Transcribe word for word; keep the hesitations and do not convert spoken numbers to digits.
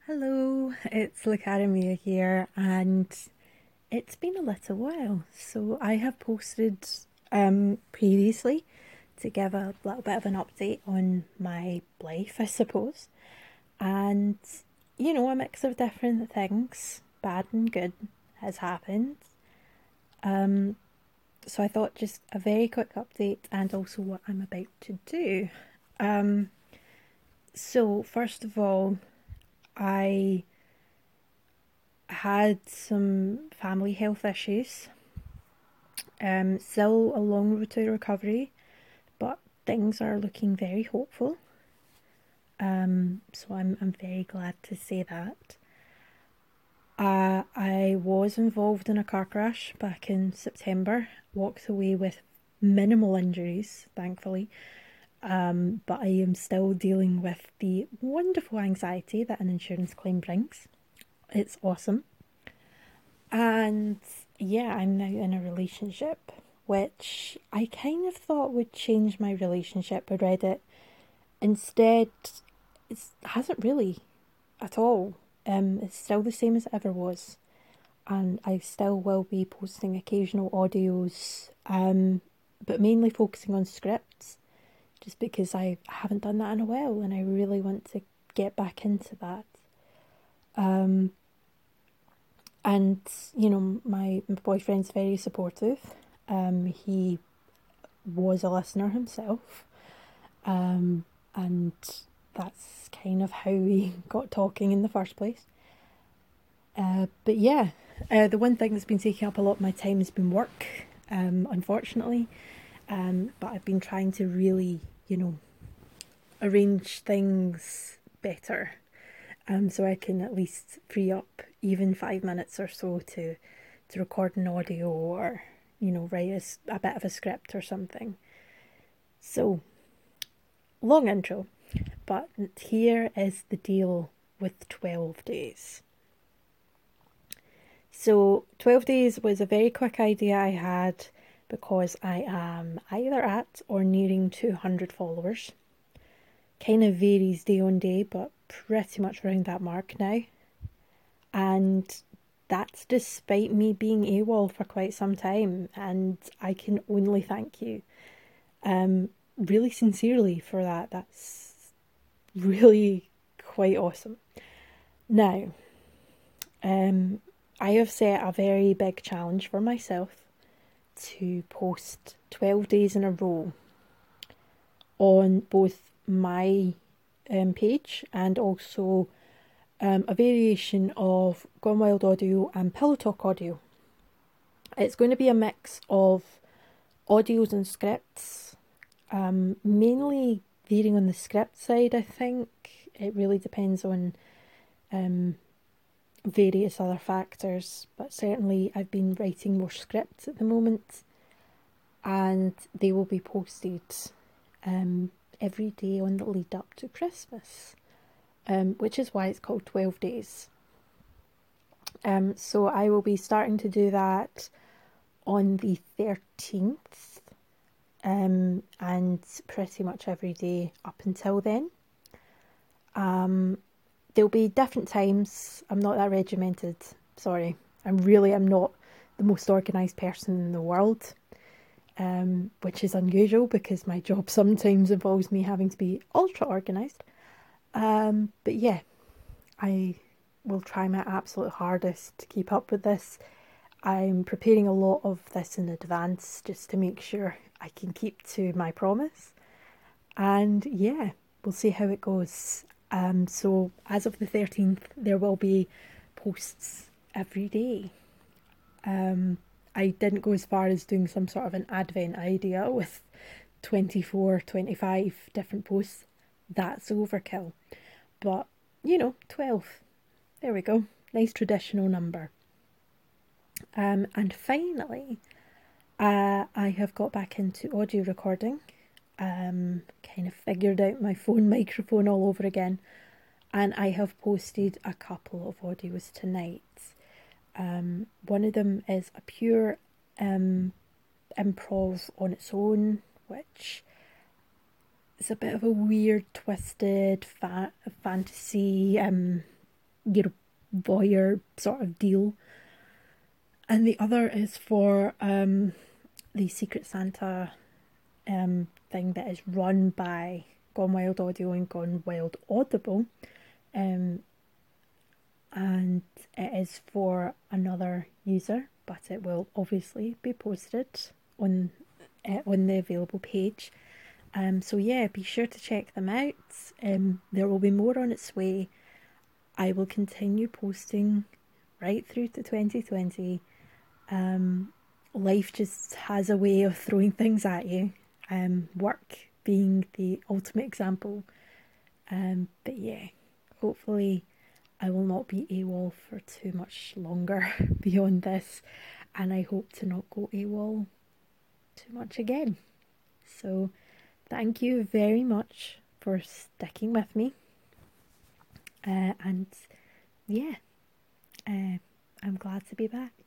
Hello, it's Lacaramia here, and it's been a little while. So I have posted um, previously to give a little bit of an update on my life, I suppose. And, you know, a mix of different things, bad and good, has happened. Um, so I thought just a very quick update and also what I'm about to do. Um, so, first of all, I had some family health issues. Um, still a long road to recovery, but things are looking very hopeful. Um, so I'm I'm very glad to say that. Uh, I was involved in a car crash back in September. Walked away with minimal injuries, thankfully. Um, but I am still dealing with the wonderful anxiety that an insurance claim brings. It's awesome. And yeah, I'm now in a relationship, which I kind of thought would change my relationship with Reddit. Instead, it hasn't really at all. Um, it's still the same as it ever was, and I still will be posting occasional audios, um, but mainly focusing on scripts, just because I haven't done that in a while, and I really want to get back into that. Um, And, you know, my, my boyfriend's very supportive. Um, he was a listener himself. Um, and that's kind of how we got talking in the first place. Uh, but yeah, uh, the one thing that's been taking up a lot of my time has been work, um, unfortunately. Um, but I've been trying to really, you know, arrange things better, um, so I can at least free up even five minutes or so to to record an audio or you know write a, a bit of a script or something. So long intro, but here is the deal with twelve days. So twelve days was a very quick idea I had because I am either at or nearing two hundred followers. Kind of varies day on day, but pretty much around that mark now. And that's despite me being AWOL for quite some time, and I can only thank you, um, really sincerely for that. That's really quite awesome. Now, um, I have set a very big challenge for myself to post twelve days in a row on both my um, page and also um, a variation of Gone Wild Audio and Pillow Talk Audio. It's going to be a mix of audios and scripts, um, mainly veering on the script side, I think. It really depends on um, various other factors, but certainly I've been writing more scripts at the moment, and they will be posted um, every day on the lead up to Christmas, um, which is why it's called twelve days. Um, so I will be starting to do that on the thirteenth, um, and pretty much every day up until then. Um, there'll be different times. I'm not that regimented. Sorry, I'm really I'm not the most organised person in the world, um, which is unusual because my job sometimes involves me having to be ultra organised. Um, but yeah, I will try my absolute hardest to keep up with this. I'm preparing a lot of this in advance just to make sure I can keep to my promise. And yeah, we'll see how it goes. Um, so, as of the thirteenth, there will be posts every day. Um, I didn't go as far as doing some sort of an advent idea with twenty-four, twenty-five different posts. That's overkill. But, you know, twelve. There we go. Nice traditional number. Um, and finally, uh, I have got back into audio recording. Um, kind of figured out my phone microphone all over again, and I have posted a couple of audios tonight. Um, one of them is a pure um, improv on its own, which is a bit of a weird, twisted fa- fantasy um, you know, voyeur sort of deal. And the other is for um, the Secret Santa um, thing that is run by Gone Wild Audio and Gone Wild Audible. Um, and it is for another user, but it will obviously be posted on uh, on the available page. Um, so yeah, be sure to check them out. Um, there will be more on its way. I will continue posting right through to twenty twenty. Um, life just has a way of throwing things at you. Um, work being the ultimate example. Um, but yeah, hopefully I will not be AWOL for too much longer beyond this, and I hope to not go AWOL too much again. So, thank you very much for sticking with me. Uh, and yeah, uh, I'm glad to be back.